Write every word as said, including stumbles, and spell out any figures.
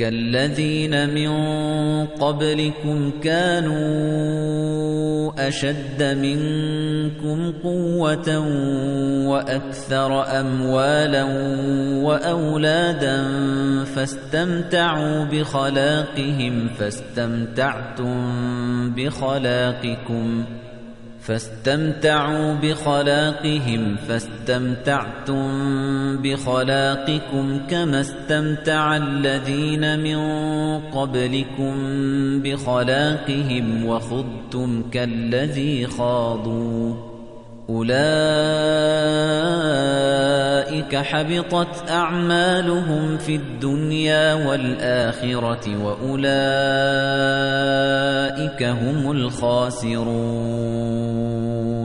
كالذين من قبلكم كانوا أشد منكم قوة وأكثر أموالا وأولادا فاستمتعوا بخلاقهم فاستمتعتم بخلاقكم فاستمتعوا بخلاقهم فاستمتعتم بخلاقكم كما استمتع الذين من قبلكم بخلاقهم وخضتم كالذي خاضوا أولئك حبطت أعمالهم في الدنيا والآخرة وأولئك هم الخاسرون